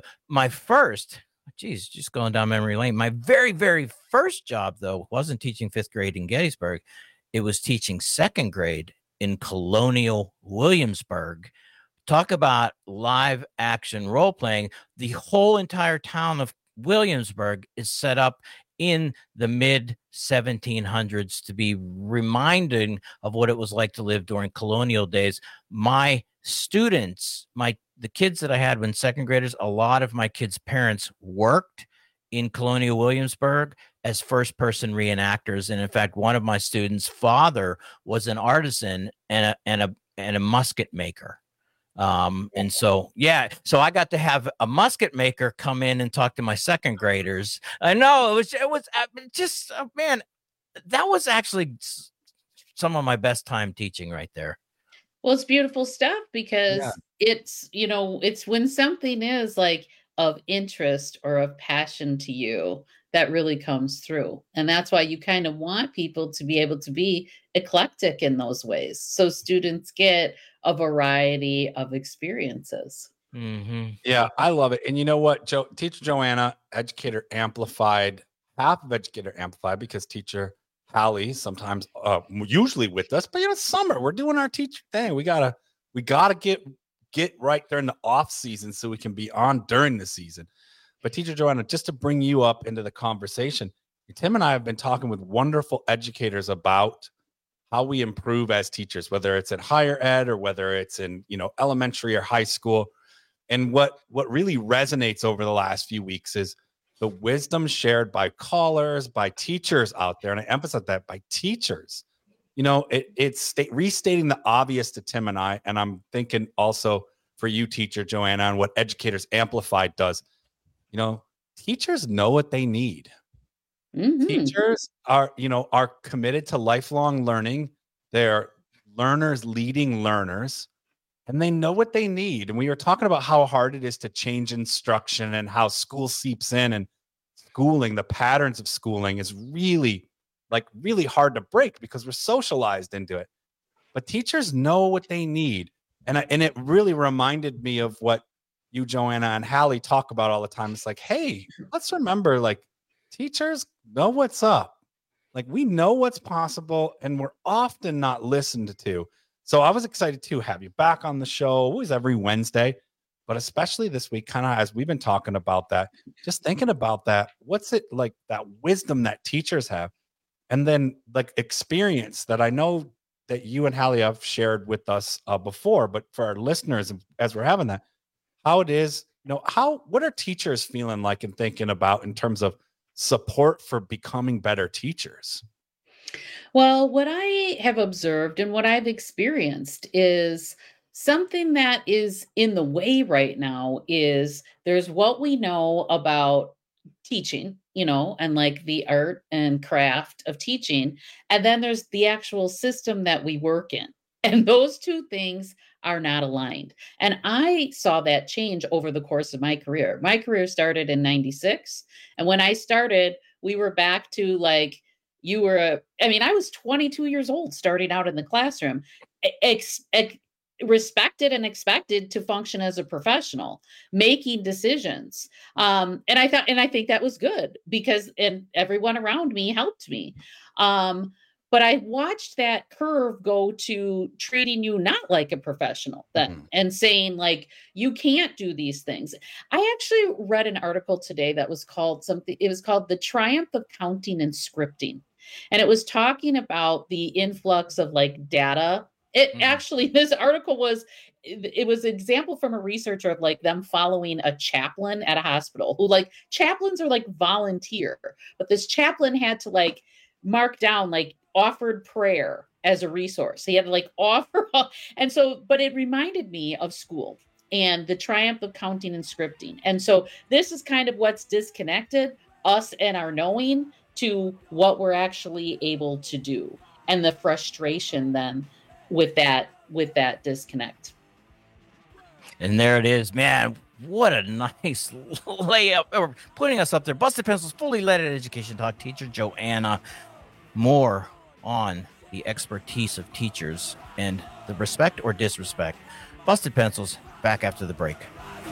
just going down memory lane, my very, very first job, though, wasn't teaching 5th grade in Gettysburg. It was teaching 2nd grade in Colonial Williamsburg. Talk about live action role playing. The whole entire town of Williamsburg is set up in the mid 1700s to be reminding of what it was like to live during colonial days. My students, the kids that I had when 2nd graders, a lot of my kids' parents worked in Colonial Williamsburg as first-person reenactors, and in fact, one of my students' father was an artisan and a musket maker. And so I got to have a musket maker come in and talk to my 2nd graders. I know it was just man, that was actually some of my best time teaching right there. Well, it's beautiful stuff because it's when something is like of interest or of passion to you that really comes through. And that's why you kind of want people to be able to be eclectic in those ways. So students get a variety of experiences. Mm-hmm. Yeah, I love it. And you know what, Teacher Joanna, Educator Amplified, half of Educator Amplified, because Teacher Hallie sometimes, usually with us, but it's summer. We're doing our teacher thing. We gotta get right there in the off season so we can be on during the season. But Teacher Joanna, just to bring you up into the conversation, Tim and I have been talking with wonderful educators about how we improve as teachers, whether it's in higher ed or whether it's in, elementary or high school. And what really resonates over the last few weeks is the wisdom shared by callers, by teachers out there. And I emphasize that, by teachers. It's restating the obvious to Tim and I, and I'm thinking also for you, Teacher Joanna, and what Educators Amplified does. Teachers know what they need. Mm-hmm. Teachers are committed to lifelong learning. They're learners leading learners, and they know what they need. And we were talking about how hard it is to change instruction and how school seeps in, and schooling, the patterns of schooling is really hard to break because we're socialized into it. But teachers know what they need. And it really reminded me of what you, Joanna, and Hallie talk about all the time. It's like, hey, let's remember, teachers know what's up. We know what's possible, and we're often not listened to. So I was excited to have you back on the show, always every Wednesday, but especially this week, kind of as we've been talking about that, just thinking about that. What's it like, that wisdom that teachers have, and then experience that I know that you and Hallie have shared with us before, but for our listeners, as we're having that, how it is, what are teachers feeling like and thinking about in terms of support for becoming better teachers? Well, what I have observed and what I've experienced is something that is in the way right now is there's what we know about teaching, and the art and craft of teaching. And then there's the actual system that we work in. And those two things are not aligned. And I saw that change over the course of my career. My career started in 96. And when I started, we were back to I was 22 years old starting out in the classroom, respected and expected to function as a professional, making decisions. And I think that was good because everyone around me helped me. But I watched that curve go to treating you not like a professional then, and saying you can't do these things. I actually read an article today that was called The Triumph of Counting and Scripting. And it was talking about the influx of data. Actually, this article was an example from a researcher of them following a chaplain at a hospital who chaplains are volunteer, but this chaplain had to mark down offered prayer as a resource. He had to offer. And so, but it reminded me of school and the triumph of counting and scripting. And so this is kind of what's disconnected us and our knowing to what we're actually able to do. And the frustration then with that disconnect. And there it is, man. What a nice layup, or putting us up there. Busted Pencils, fully leaded education talk. Teacher Joanna. More on the expertise of teachers and the respect or disrespect. Busted Pencils, back after the break.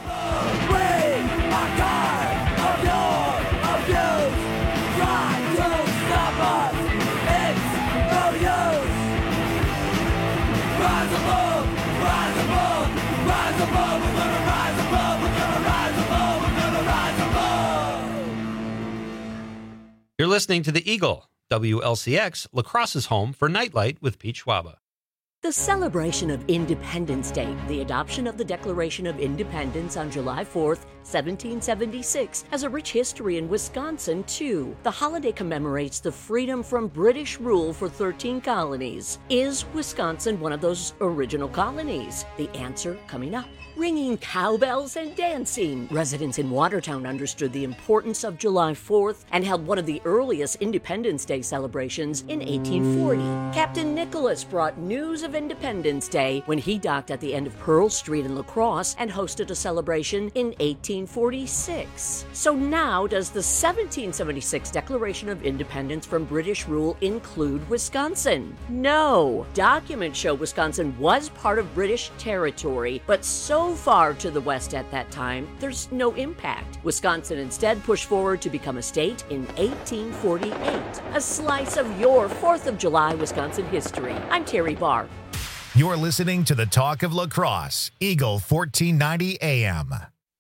You're listening to The Eagle, WLCX, La Crosse's home for Nightlight with Pete Schwaba. The celebration of Independence Day, the adoption of the Declaration of Independence on July 4th, 1776, has a rich history in Wisconsin, too. The holiday commemorates the freedom from British rule for 13 colonies. Is Wisconsin one of those original colonies? The answer coming up. Ringing cowbells and dancing. Residents in Watertown understood the importance of July 4th and held one of the earliest Independence Day celebrations in 1840. Captain Nicholas brought news of Independence Day when he docked at the end of Pearl Street in La Crosse and hosted a celebration in 1846. So now, does the 1776 Declaration of Independence from British rule include Wisconsin? No. Documents show Wisconsin was part of British territory, but so far to the west at that time, there's no impact. Wisconsin instead pushed forward to become a state in 1848. A slice of your 4th of July Wisconsin history. I'm Terry Barr. You're listening to the Talk of La Crosse, Eagle 1490 AM.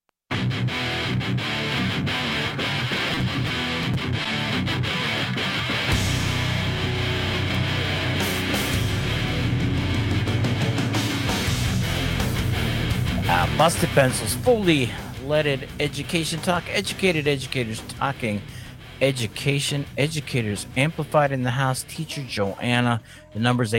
Busted Pencils, fully leaded education talk. Educated educators talking education. Educators amplified in the house. Teacher Joanna. The number's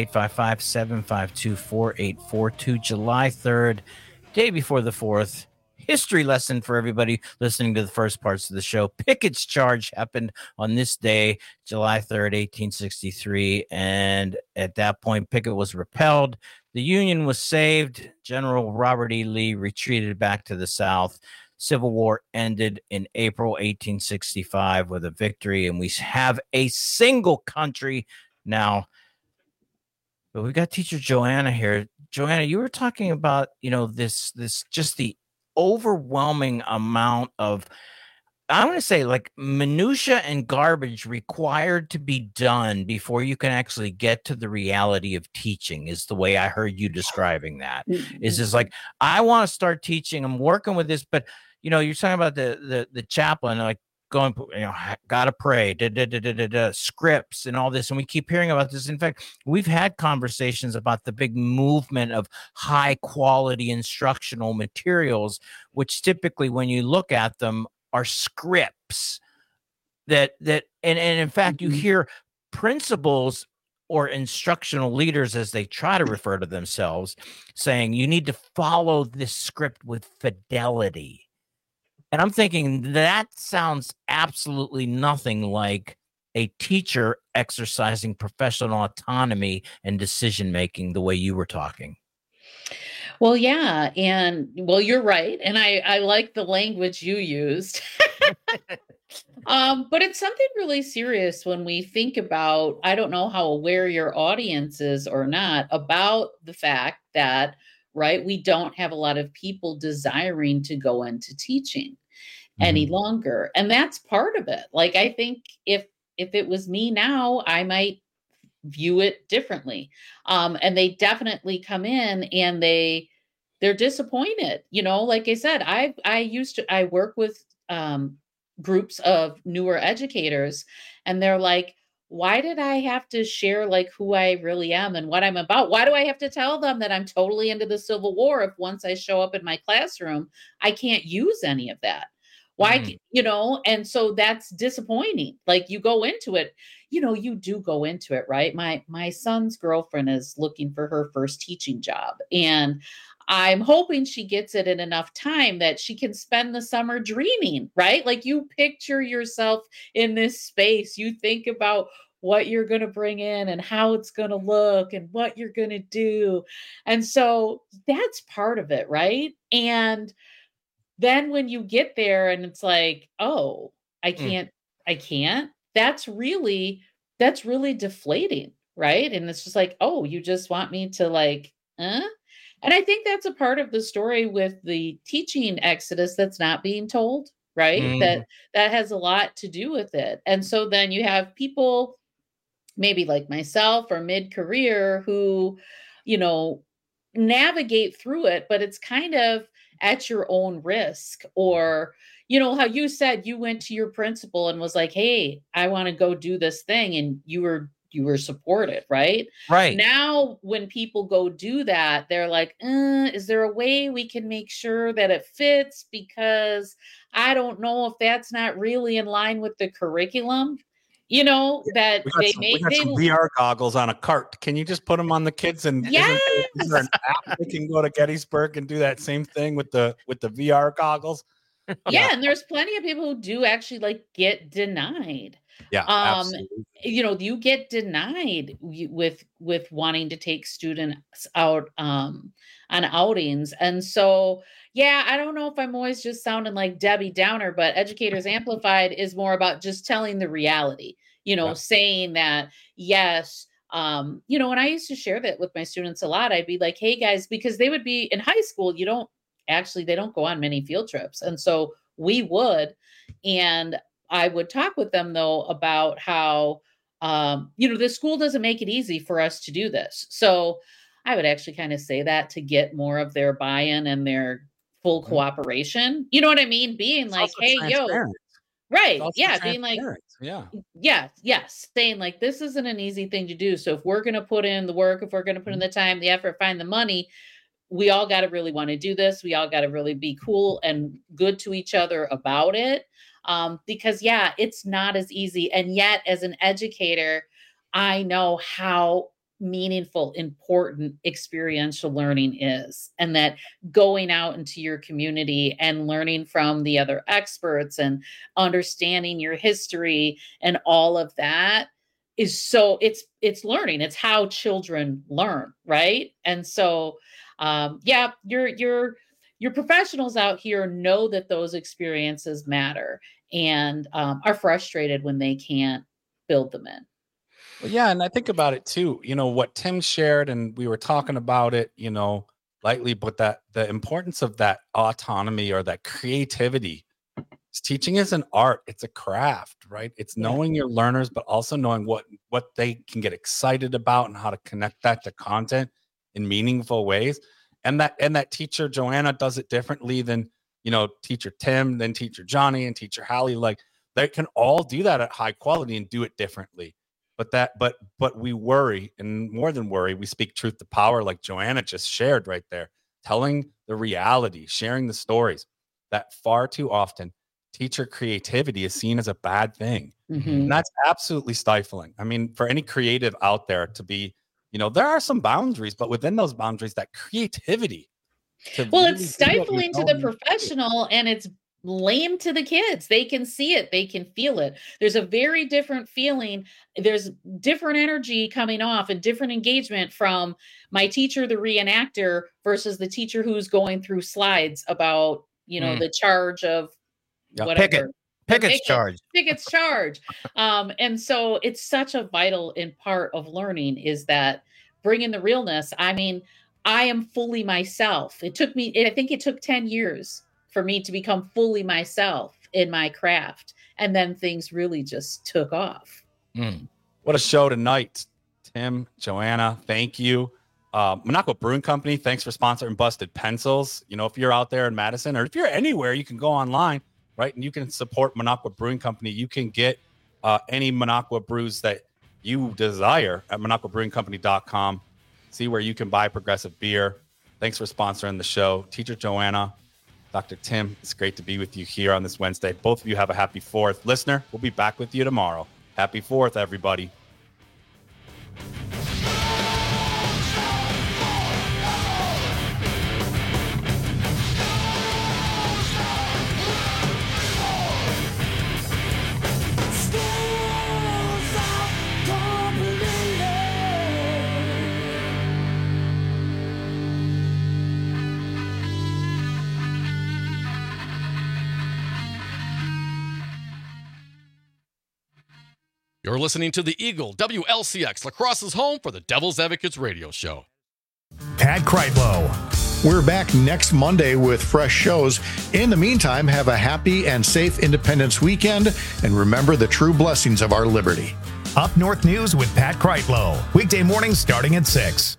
855-752-4842. July 3rd, day before the 4th. History lesson for everybody listening to the first parts of the show. Pickett's charge happened on this day, July 3rd, 1863. And at that point, Pickett was repelled. The Union was saved. General Robert E. Lee retreated back to the South. Civil War ended in April 1865 with a victory, and we have a single country now. But we got teacher Joanna here. Joanna, you were talking about, this just the overwhelming amount of, I want to say, like, minutia and garbage required to be done before you can actually get to the reality of teaching, is the way I heard you describing that. Is just like, I want to start teaching. I'm working with this, but you're talking about the chaplain, like going, gotta pray, scripts and all this. And we keep hearing about this. In fact, we've had conversations about the big movement of high quality instructional materials, which typically, when you look at them, are scripts and in fact, you hear principals or instructional leaders, as they try to refer to themselves, saying you need to follow this script with fidelity. And I'm thinking that sounds absolutely nothing like a teacher exercising professional autonomy and decision-making the way you were talking. Well, yeah. And you're right. And I like the language you used. But it's something really serious when we think about, I don't know how aware your audience is or not, about the fact that, right, we don't have a lot of people desiring to go into teaching any longer. And that's part of it. Like, I think if it was me now, I might view it differently. And they definitely come in and they're disappointed. Like I said, I work with groups of newer educators, and they're like, why did I have to share like who I really am and what I'm about? Why do I have to tell them that I'm totally into the Civil War if once I show up in my classroom, I can't use any of that? Why, and so that's disappointing. Like, you go into it, you do go into it, right? My son's girlfriend is looking for her first teaching job, and I'm hoping she gets it in enough time that she can spend the summer dreaming, right? Like, you picture yourself in this space. You think about what you're going to bring in and how it's going to look and what you're going to do. And so that's part of it, right? And then when you get there and it's like, oh, I can't, that's really deflating, right? And it's just like, oh, you just want me to like, And I think that's a part of the story with the teaching exodus that's not being told, right? That has a lot to do with it. And so then you have people maybe like myself or mid-career who, navigate through it, but it's kind of at your own risk. Or, how you said you went to your principal and was like, hey, I want to go do this thing. And you were supported, right? Right. Now, when people go do that, they're like, is there a way we can make sure that it fits? Because I don't know if that's not really in line with the curriculum. That we got some VR goggles on a cart. Can you just put them on the kids? And is there an app they can go to Gettysburg and do that same thing with the VR goggles? Yeah, and there's plenty of people who do actually like get denied. Yeah, absolutely. You get denied with wanting to take students out on outings. And so, yeah, I don't know if I'm always just sounding like Debbie Downer, but Educators Amplified is more about just telling the reality, saying that, yes, and I used to share that with my students a lot. I'd be like, hey guys, because they would be in high school, they don't go on many field trips. And so we would, and I would talk with them though about how, the school doesn't make it easy for us to do this. So I would actually kind of say that to get more of their buy-in and their full cooperation. You know what I mean? Being It's like, hey, right. Yeah. Being like, yes. Saying like, this isn't an easy thing to do. So if we're going to put in the work, if we're going to put in the time, the effort, find the money, we all got to really want to do this. We all got to really be cool and good to each other about it. Because it's not as easy. And yet as an educator, I know how meaningful, important experiential learning is, and that going out into your community and learning from the other experts and understanding your history and all of that is so it's learning. It's how children learn. Right. And so, your professionals out here know that those experiences matter and are frustrated when they can't build them in. Well, yeah, and I think about it too. What Tim shared, and we were talking about it, lightly, but that the importance of that autonomy or that creativity. Teaching is an art; it's a craft, right? It's knowing your learners, but also knowing what they can get excited about and how to connect that to content in meaningful ways. And that teacher Joanna does it differently than teacher Tim, then teacher Johnny, and teacher Hallie. Like they can all do that at high quality and do it differently. But we worry, and more than worry, we speak truth to power, like Joanna just shared right there, telling the reality, sharing the stories. That far too often, teacher creativity is seen as a bad thing. And that's absolutely stifling. I mean, for any creative out there to be, there are some boundaries, but within those boundaries, that creativity. It's stifling to the professional, and it's lame to the kids. They can see it. They can feel it. There's a very different feeling. There's different energy coming off and different engagement from my teacher, the reenactor, versus the teacher who's going through slides about, the charge of whatever. Pickett's charge. Pickett's charge. And so it's such a vital part of learning is that bringing the realness. I mean, I am fully myself. I think it took 10 years for me to become fully myself in my craft. And then things really just took off. What a show tonight. Tim, Joanna, thank you. Minocqua Brewing Company, thanks for sponsoring Busted Pencils. If you're out there in Madison or if you're anywhere, you can go online, right? And you can support Minocqua Brewing Company. You can get any Minocqua brews that you desire at MinocquaBrewingCompany.com. See where you can buy Progressive beer. Thanks for sponsoring the show. Teacher Joanna, Dr. Tim, it's great to be with you here on this Wednesday. Both of you have a happy 4th. Listener, we'll be back with you tomorrow. Happy 4th, everybody. You're listening to the Eagle WLCX, Lacrosse's home for the Devil's Advocates radio show. Pat Kreitlow. We're back next Monday with fresh shows. In the meantime, have a happy and safe Independence weekend, and remember the true blessings of our liberty. Up North News with Pat Kreitlow. Weekday mornings starting at 6.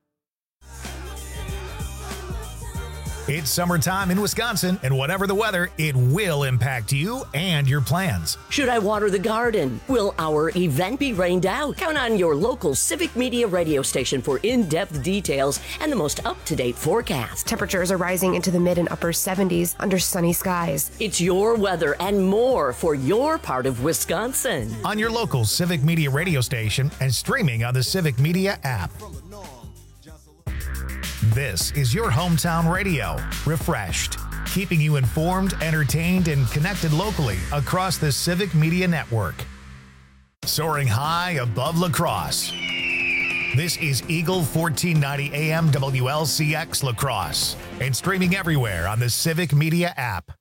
It's summertime in Wisconsin, and whatever the weather, it will impact you and your plans. Should I water the garden? Will our event be rained out? Count on your local Civic Media radio station for in-depth details and the most up-to-date forecast. Temperatures are rising into the mid and upper 70s under sunny skies. It's your weather and more for your part of Wisconsin. On your local Civic Media radio station and streaming on the Civic Media app. This is your hometown radio, refreshed, keeping you informed, entertained, and connected locally across the Civic Media Network. Soaring high above La Crosse. This is Eagle 1490 AM WLCX La Crosse and streaming everywhere on the Civic Media app.